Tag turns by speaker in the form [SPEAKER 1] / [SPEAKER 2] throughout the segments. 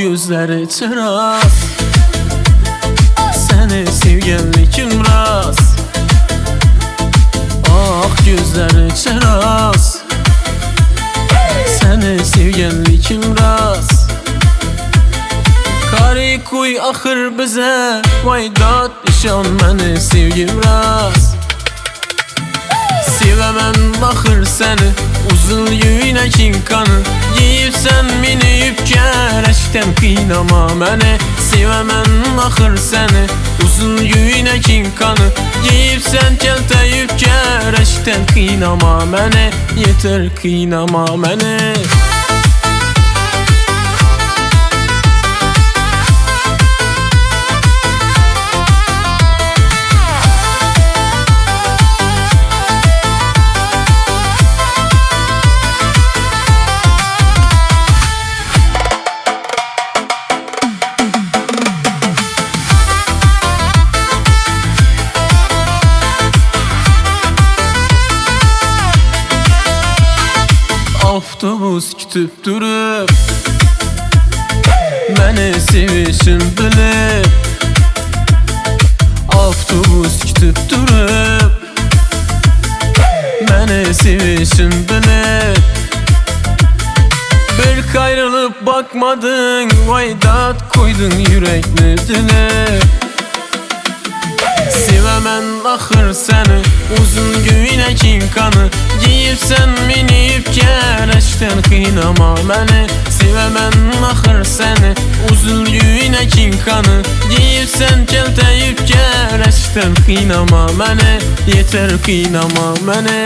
[SPEAKER 1] gözleri çıras, seni sevgenlikim ras. Ah gözleri çıras, seni sevgenlikim ras. Kari kuy axır bize, vaydat işan məni sevgim ras. Sevemem baxır səni, uzun yüynəkin kanı. Giyibsən miniyib gərəkdən qıynama məni. Sevemem baxır səni, uzun yüynəkin kanı. Giyibsən kəltəyib gərəkdən qıynama məni. Yeter qıynama məni. Avtobus kütüb durub, məni sevişin bilib. Avtobus kütüb durub, məni sevişin bilib. Bir ayrılıp bakmadın, vaydat koydun yürekli dilib. Sevemem axır səni, uzun yüynəkin kanı. Giyibsən miniyib gərəkdən qıynama məni. Sevemem axır səni, uzun yüynəkin kanı. Giyibsən kəltəyib gərəkdən qıynama məni. Yeter qıynama məni.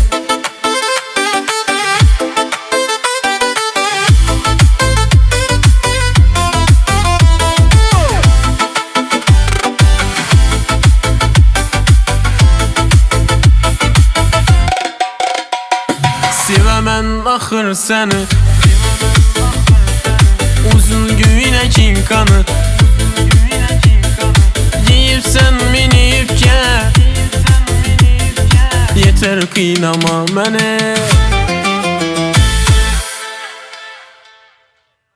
[SPEAKER 1] Sevemem axır səni, uzun yüynəkin kanı. Giyibsən miniyib gəl, yeter qıynama məni.